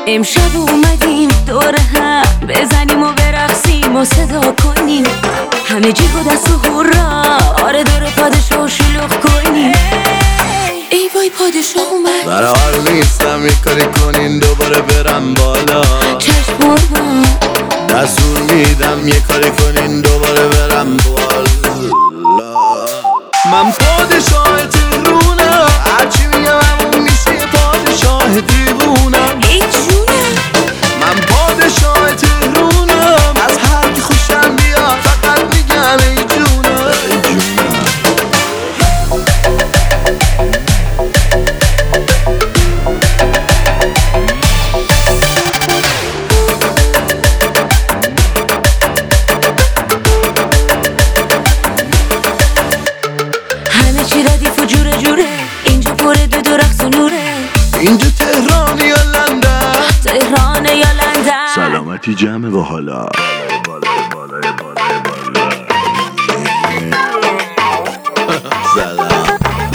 امشب اومدیم دور هم بزنیم و برقصیم و صدا کنیم همه جیغ و دست و هورا آره دور پادشاه شلوغ کنیم ای وای پادشاه اومد برای حال نیستم یه کاری کنین دوباره برم بالا چشم قربان دستور میدم یه کاری کنین دوباره برم بالا من پادشاه تهرونم هرچی میگم همون میشه پادشاه دیوونم ای جونم من پادشاه تهرونم از هر کی خوشم بیاد فقط میگم ای جونم ای جونم همه چی ردیف و جوره جوره اینجا پره دو رقص و نوره اینجا تهران یا لندن تهران یا لندن سلامتی جمع و حالا سلام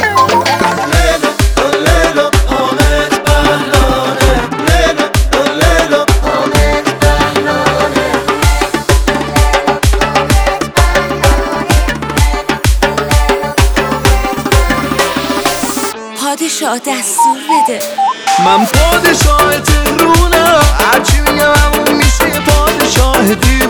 پادشاه دستور بده من پادشاه تهرونم هرچی میگم همون میشه پادشاه دیوونم